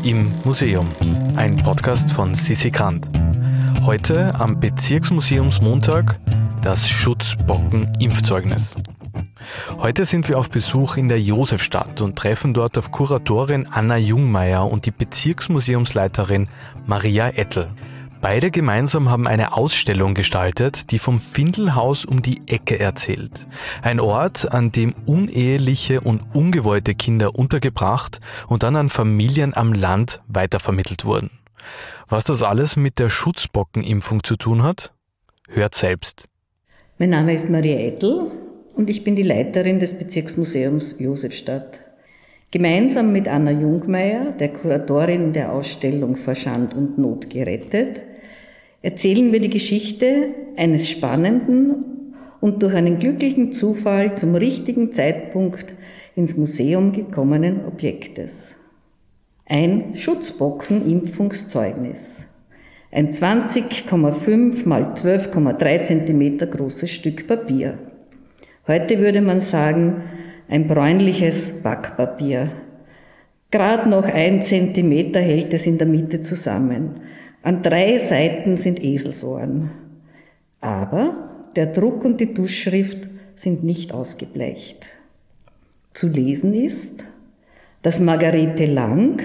Im Museum, ein Podcast von Sissi Grant. Heute am Bezirksmuseumsmontag das Schutzbocken-Impfzeugnis. Heute sind wir auf Besuch in der Josefstadt und treffen dort auf Kuratorin Anna Jungmeier und die Bezirksmuseumsleiterin Maria Ettel. Beide gemeinsam haben eine Ausstellung gestaltet, die vom Findelhaus um die Ecke erzählt. Ein Ort, an dem uneheliche und ungewollte Kinder untergebracht und dann an Familien am Land weitervermittelt wurden. Was das alles mit der Schutzbockenimpfung zu tun hat? Hört selbst. Mein Name ist Maria Ettel und ich bin die Leiterin des Bezirksmuseums Josefstadt. Gemeinsam mit Anna Jungmeier, der Kuratorin der Ausstellung Vor Schand und Not gerettet, erzählen wir die Geschichte eines spannenden und durch einen glücklichen Zufall zum richtigen Zeitpunkt ins Museum gekommenen Objektes. Ein Schutzbockenimpfungszeugnis. Ein 20,5 mal 12,3 Zentimeter großes Stück Papier. Heute würde man sagen, ein bräunliches Backpapier. Gerade noch 1 Zentimeter hält es in der Mitte zusammen. An 3 Seiten sind Eselsohren. Aber der Druck und die Tuschschrift sind nicht ausgebleicht. Zu lesen ist, dass Margarete Lang,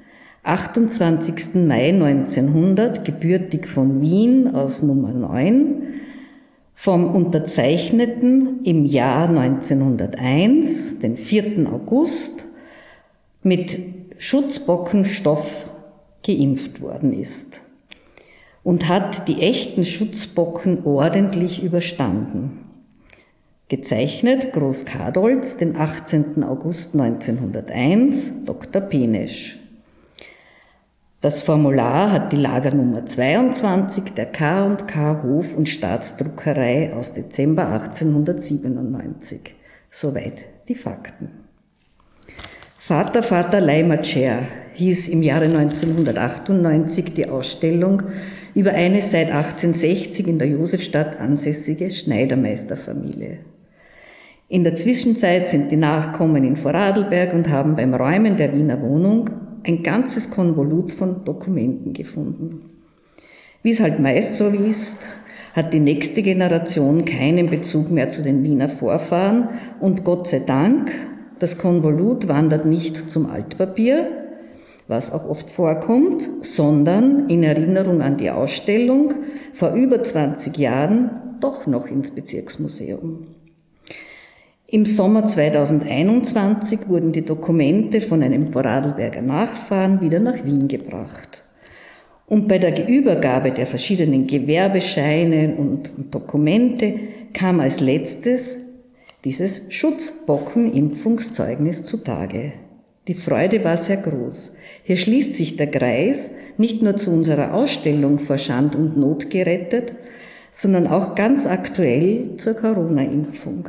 28. Mai 1900, gebürtig von Wien aus Nummer 9, vom Unterzeichneten im Jahr 1901, den 4. August, mit Schutzbockenstoff geimpft worden ist und hat die echten Schutzbocken ordentlich überstanden. Gezeichnet Groß Kadolz, den 18. August 1901, Dr. Penesch. Das Formular hat die Lagernummer 22 der K&K Hof- und Staatsdruckerei aus Dezember 1897. Soweit die Fakten. Vater Leimatscher hieß im Jahre 1998 die Ausstellung über eine seit 1860 in der Josefstadt ansässige Schneidermeisterfamilie. In der Zwischenzeit sind die Nachkommen in Vorarlberg und haben beim Räumen der Wiener Wohnung ein ganzes Konvolut von Dokumenten gefunden. Wie es halt meist so ist, hat die nächste Generation keinen Bezug mehr zu den Wiener Vorfahren und Gott sei Dank, das Konvolut wandert nicht zum Altpapier, was auch oft vorkommt, sondern in Erinnerung an die Ausstellung vor über 20 Jahren doch noch ins Bezirksmuseum. Im Sommer 2021 wurden die Dokumente von einem Vorarlberger Nachfahren wieder nach Wien gebracht. Und bei der Übergabe der verschiedenen Gewerbescheine und Dokumente kam als letztes dieses Schutzbockenimpfungszeugnis zutage. Die Freude war sehr groß. Hier schließt sich der Kreis nicht nur zu unserer Ausstellung Vor Schand und Not gerettet, sondern auch ganz aktuell zur Corona-Impfung.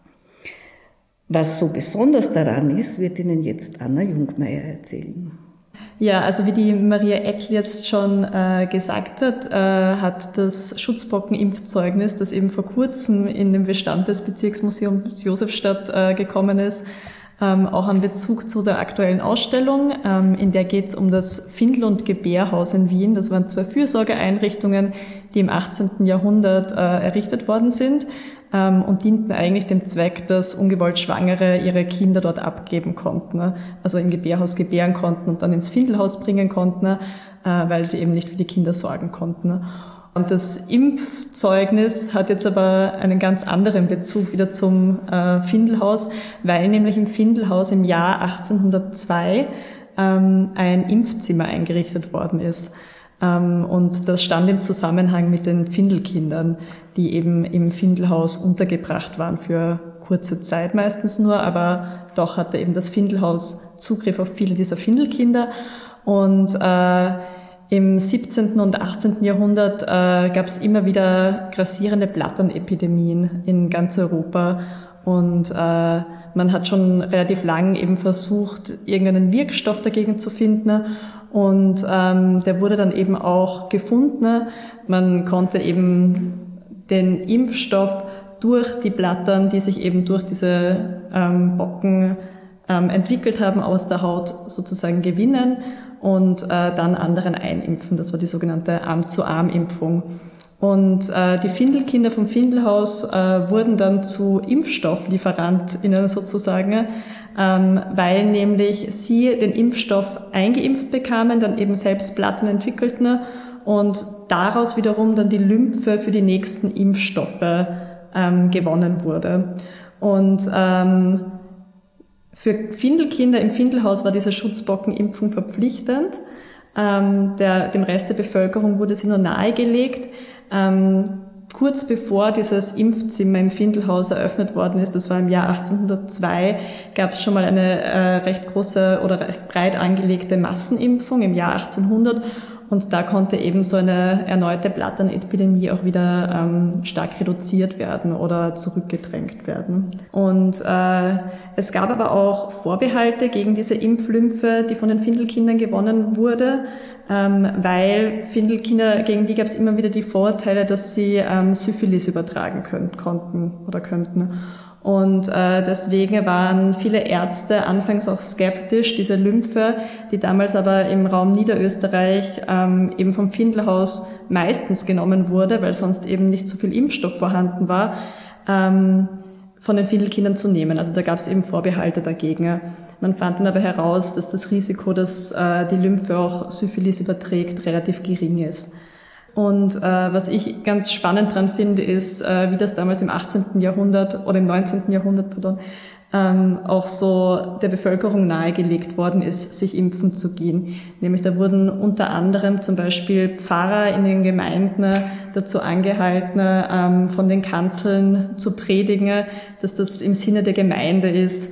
Was so besonders daran ist, wird Ihnen jetzt Anna Jungmeier erzählen. Ja, also wie die Maria Ettel jetzt schon gesagt hat, hat das Schutzbockenimpfzeugnis, das eben vor kurzem in den Bestand des Bezirksmuseums Josefstadt gekommen ist, auch einen Bezug zu der aktuellen Ausstellung. In der geht es um das Findel- und Gebärhaus in Wien. Das waren 2 Fürsorgeeinrichtungen, die im 18. Jahrhundert errichtet worden sind und dienten eigentlich dem Zweck, dass ungewollt Schwangere ihre Kinder dort abgeben konnten, also im Gebärhaus gebären konnten und dann ins Findelhaus bringen konnten, weil sie eben nicht für die Kinder sorgen konnten. Und das Impfzeugnis hat jetzt aber einen ganz anderen Bezug wieder zum Findelhaus, weil nämlich im Findelhaus im Jahr 1802 ein Impfzimmer eingerichtet worden ist. Und das stand im Zusammenhang mit den Findelkindern, die eben im Findelhaus untergebracht waren für kurze Zeit meistens nur, aber doch hatte eben das Findelhaus Zugriff auf viele dieser Findelkinder. Und im 17. und 18. Jahrhundert gab es immer wieder grassierende Blatternepidemien in ganz Europa und man hat schon relativ lang eben versucht, irgendeinen Wirkstoff dagegen zu finden und der wurde dann eben auch gefunden. Man konnte eben den Impfstoff durch die Blattern, die sich eben durch diese Bocken entwickelt haben, aus der Haut sozusagen gewinnen und dann anderen einimpfen. Das war die sogenannte Arm-zu-Arm-Impfung. Und die Findelkinder vom Findelhaus wurden dann zu ImpfstofflieferantInnen sozusagen, weil nämlich sie den Impfstoff eingeimpft bekamen, dann eben selbst Platten entwickelten und daraus wiederum dann die Lymphe für die nächsten Impfstoffe gewonnen wurde. Und für Findelkinder im Findelhaus war diese Schutzbockenimpfung verpflichtend. Dem Rest der Bevölkerung wurde sie nur nahegelegt. Kurz bevor dieses Impfzimmer im Findelhaus eröffnet worden ist, das war im Jahr 1802, gab es schon mal eine recht große oder recht breit angelegte Massenimpfung im Jahr 1800 und da konnte eben so eine erneute Blatternepidemie auch wieder stark reduziert werden oder zurückgedrängt werden. Und es gab aber auch Vorbehalte gegen diese Impflymphe, die von den Findelkindern gewonnen wurde, weil Findelkinder, gegen die gab es immer wieder die Vorurteile, dass sie Syphilis übertragen könnten. Und deswegen waren viele Ärzte anfangs auch skeptisch, diese Lymphe, die damals aber im Raum Niederösterreich eben vom Findelhaus meistens genommen wurde, weil sonst eben nicht so viel Impfstoff vorhanden war, von den Findelkindern zu nehmen. Also da gab es eben Vorbehalte dagegen. Man fand dann aber heraus, dass das Risiko, dass die Lymphe auch Syphilis überträgt, relativ gering ist. Und was ich ganz spannend dran finde, ist, wie das damals im 18. Jahrhundert oder im 19. Jahrhundert, auch so der Bevölkerung nahegelegt worden ist, sich impfen zu gehen. Nämlich da wurden unter anderem zum Beispiel Pfarrer in den Gemeinden dazu angehalten, von den Kanzeln zu predigen, dass das im Sinne der Gemeinde ist,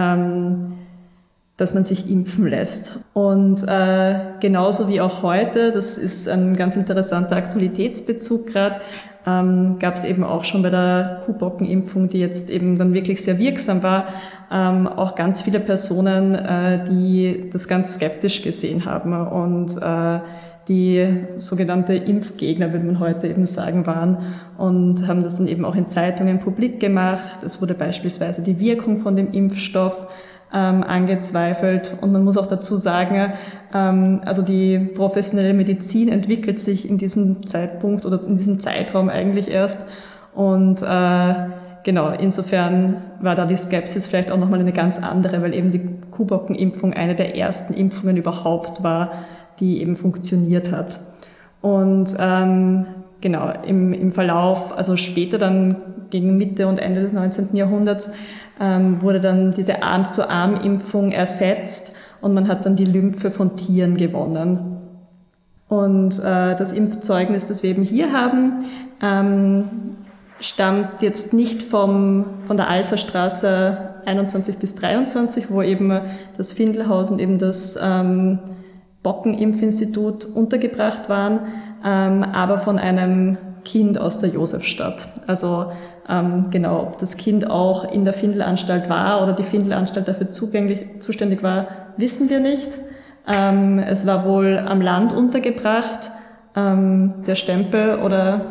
dass man sich impfen lässt. Und genauso wie auch heute, das ist ein ganz interessanter Aktualitätsbezug gerade, gab es eben auch schon bei der Kuhbockenimpfung, die jetzt eben dann wirklich sehr wirksam war, auch ganz viele Personen, die das ganz skeptisch gesehen haben und die sogenannte Impfgegner, würde man heute eben sagen, waren und haben das dann eben auch in Zeitungen publik gemacht. Es wurde beispielsweise die Wirkung von dem Impfstoff angezweifelt. Und man muss auch dazu sagen, also die professionelle Medizin entwickelt sich in diesem Zeitpunkt oder in diesem Zeitraum eigentlich erst. Und genau, insofern war da die Skepsis vielleicht auch nochmal eine ganz andere, weil eben die Kuhbockenimpfung eine der ersten Impfungen überhaupt war, die eben funktioniert hat. Und genau, im Verlauf, also später dann gegen Mitte und Ende des 19. Jahrhunderts, wurde dann diese Arm-zu-Arm-Impfung ersetzt und man hat dann die Lymphe von Tieren gewonnen. Und das Impfzeugnis, das wir eben hier haben, stammt jetzt nicht von der Alserstraße 21 bis 23, wo eben das Findelhaus und eben das Bockenimpfinstitut untergebracht waren, aber von einem Kind aus der Josefstadt. Also genau, ob das Kind auch in der Findelanstalt war oder die Findelanstalt dafür zuständig war, wissen wir nicht. Es war wohl am Land untergebracht, der Stempel oder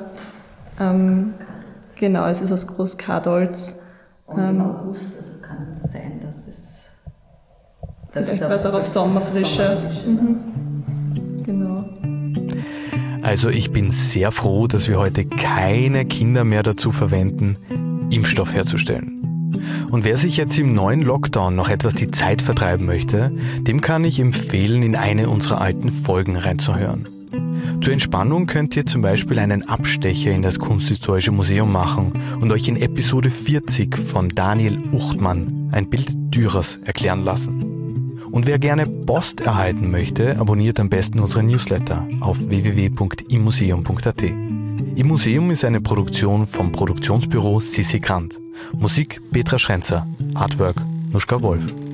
genau, es ist aus Groß-Kadolz. Und im August, also kann es sein, dass es vielleicht war es auch auf Sommerfrische. Genau. Also ich bin sehr froh, dass wir heute keine Kinder mehr dazu verwenden, Impfstoff herzustellen. Und wer sich jetzt im neuen Lockdown noch etwas die Zeit vertreiben möchte, dem kann ich empfehlen, in eine unserer alten Folgen reinzuhören. Zur Entspannung könnt ihr zum Beispiel einen Abstecher in das Kunsthistorische Museum machen und euch in Episode 40 von Daniel Uchtmann ein Bild Dürers erklären lassen. Und wer gerne Post erhalten möchte, abonniert am besten unseren Newsletter auf www.immuseum.at. Im Museum ist eine Produktion vom Produktionsbüro Sissi Grant. Musik Petra Schrenzer, Artwork Nuschka Wolf.